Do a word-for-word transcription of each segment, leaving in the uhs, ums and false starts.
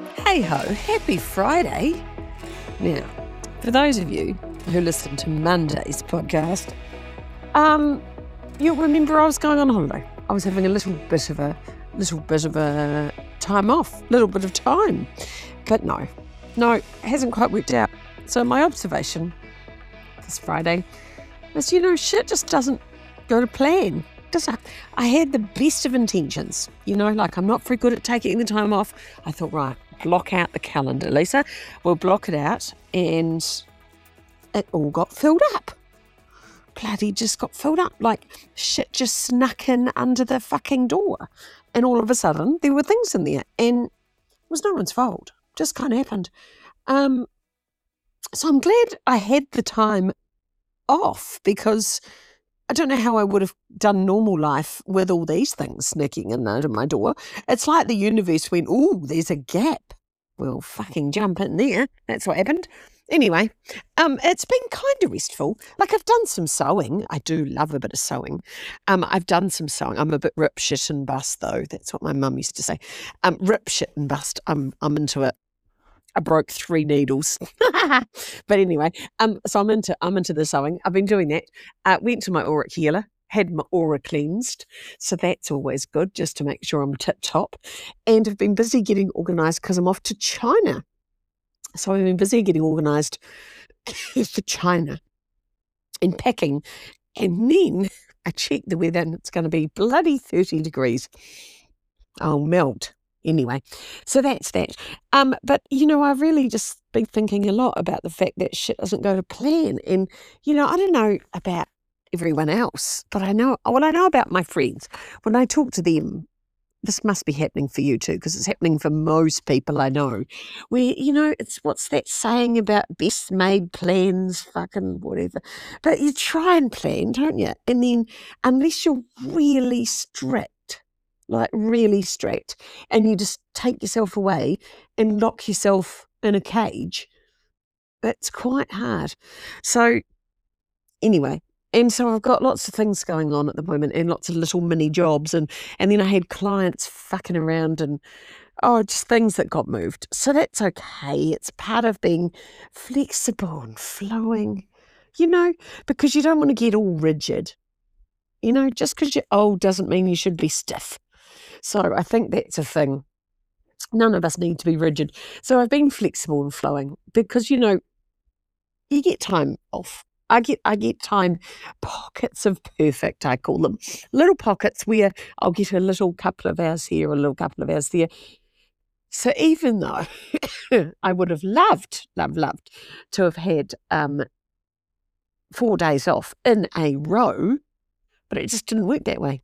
Hey ho, happy Friday. Now, for those of you who listen to Monday's podcast, um, you'll remember I was going on holiday. I was having a little bit of a little bit of a time off, little bit of time. But no, no, it hasn't quite worked out. So my observation this Friday is, you know, shit just doesn't go to plan. Does I, I had the best of intentions, you know, like I'm not very good at taking the time off. I thought, right, block out the calendar, Lisa. We'll block it out. And it all got filled up. Bloody just got filled up. Like shit just snuck in under the fucking door. And all of a sudden, there were things in there. And it was no one's fault. Just kind of happened. Um, so I'm glad I had the time off, because I don't know how I would have done normal life with all these things sneaking in under my door. It's like the universe went, ooh, there's a gap. We'll fucking jump in there. That's what happened. Anyway, um, it's been kind of restful. Like I've done some sewing. I do love a bit of sewing. Um, I've done some sewing. I'm a bit rip, shit and bust though. That's what my mum used to say. Um, rip, shit and bust. I'm, I'm into it. I broke three needles. But anyway, um, so I'm into I'm into the sewing. I've been doing that. Uh, went to my auric healer, had my aura cleansed. So that's always good, just to make sure I'm tip top. And I've been busy getting organised because I'm off to China. So I've been busy getting organised for China and packing. And then I checked the weather and it's going to be bloody thirty degrees. I'll melt. Anyway, so that's that. Um, but, you know, I've really just been thinking a lot about the fact that shit doesn't go to plan. And, you know, I don't know about everyone else, but I know, what I know about my friends, when I talk to them, this must be happening for you too, because it's happening for most people I know, where, you know, it's what's that saying about best made plans, fucking whatever. But you try and plan, don't you? And then unless you're really strict, like really strict, and you just take yourself away and lock yourself in a cage, it's quite hard. So anyway, and so I've got lots of things going on at the moment and lots of little mini jobs, and, and then I had clients fucking around and, oh, just things that got moved. So that's okay. It's part of being flexible and flowing, you know, because you don't want to get all rigid. You know, just because you're old doesn't mean you should be stiff. So I think that's a thing. None of us need to be rigid. So I've been flexible and flowing because, you know, you get time off. I get I get time, pockets of perfect, I call them. Little pockets where I'll get a little couple of hours here, a little couple of hours there. So even though I would have loved, loved, loved to have had um, four days off in a row, but it just didn't work that way.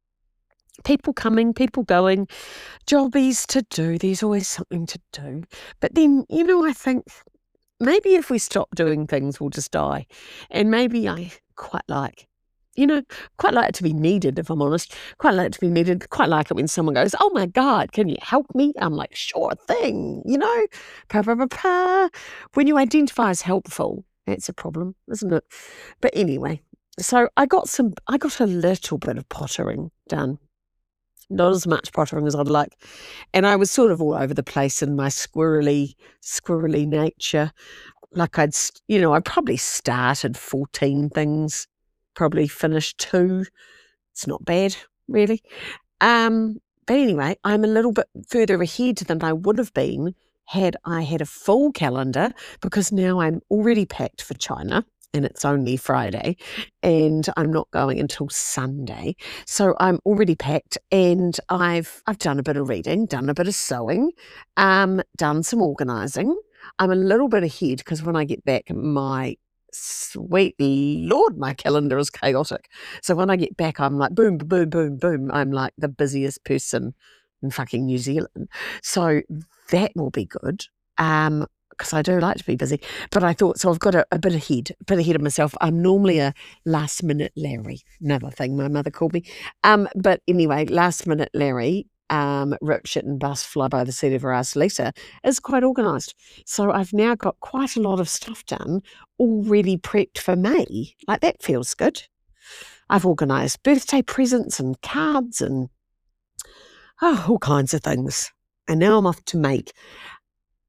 People coming, people going, jobbies to do. There's always something to do. But then, you know, I think maybe if we stop doing things, we'll just die. And maybe I quite like, you know, quite like it to be needed, if I'm honest. Quite like it to be needed. Quite like it when someone goes, oh my God, can you help me? I'm like, sure thing, you know. Pa, pa, pa, pa. When you identify as helpful, that's a problem, isn't it? But anyway, so I got some, I got a little bit of pottering done. Not as much pottering as I'd like. And I was sort of all over the place in my squirrely, squirrely nature. Like I'd, you know, I probably started fourteen things, probably finished two. It's not bad, really. Um, but anyway, I'm a little bit further ahead than I would have been had I had a full calendar, because now I'm already packed for China. And it's only Friday, and I'm not going until Sunday. So I'm already packed, and I've I've done a bit of reading, done a bit of sewing, um, done some organising. I'm a little bit ahead because when I get back, my sweet Lord, my calendar is chaotic. So when I get back, I'm like, boom, boom, boom, boom. I'm like the busiest person in fucking New Zealand. So that will be good. Um, because I do like to be busy. But I thought, so I've got a, a bit ahead, a bit ahead of myself. I'm normally a last minute Larry, another thing my mother called me. Um, but anyway, last minute Larry, um, rip, shit and bust, fly by the seat of her ass Lisa, is quite organised. So I've now got quite a lot of stuff done, already prepped for May. Like that feels good. I've organised birthday presents and cards and oh, all kinds of things. And now I'm off to make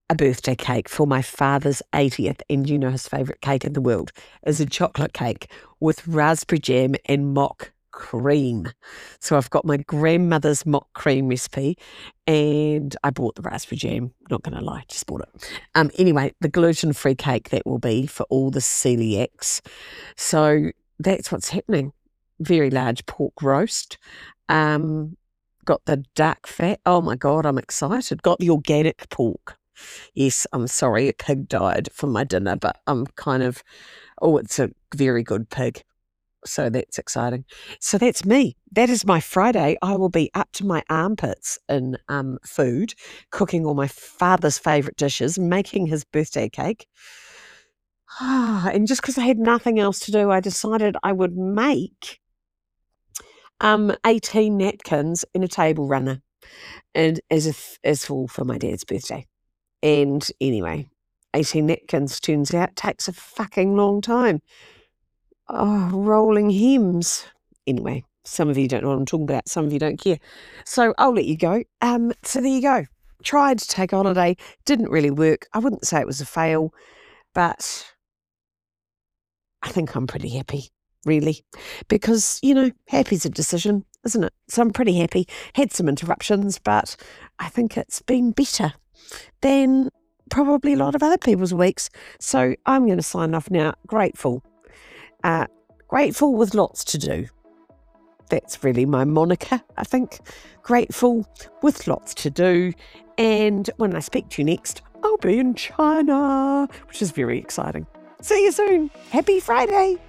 a birthday cake for my father's eightieth, and you know his favourite cake in the world is a chocolate cake with raspberry jam and mock cream. So I've got my grandmother's mock cream recipe, and I bought the raspberry jam, not going to lie, just bought it. Um, anyway, the gluten-free cake that will be for all the celiacs. So that's what's happening. Very large pork roast. Um, got the dark fat. Oh my God, I'm excited. Got the organic pork. Yes, I'm sorry, a pig died for my dinner, but I'm kind of, oh, it's a very good pig. So that's exciting. So that's me. That is my Friday. I will be up to my armpits in um, food, cooking all my father's favourite dishes, making his birthday cake. And just because I had nothing else to do, I decided I would make um, eighteen napkins and a table runner, and as if as all for my dad's birthday. And anyway, eighteen napkins, turns out, takes a fucking long time. Oh, rolling hems. Anyway, some of you don't know what I'm talking about. Some of you don't care. So I'll let you go. Um, so there you go. Tried to take a holiday. Didn't really work. I wouldn't say it was a fail, but I think I'm pretty happy, really. Because, you know, happy's a decision, isn't it? So I'm pretty happy. Had some interruptions, but I think it's been better than probably a lot of other people's weeks. So I'm going to sign off now. Grateful. Uh, grateful with lots to do. That's really my moniker, I think. Grateful with lots to do. And when I speak to you next, I'll be in China, which is very exciting. See you soon. Happy Friday.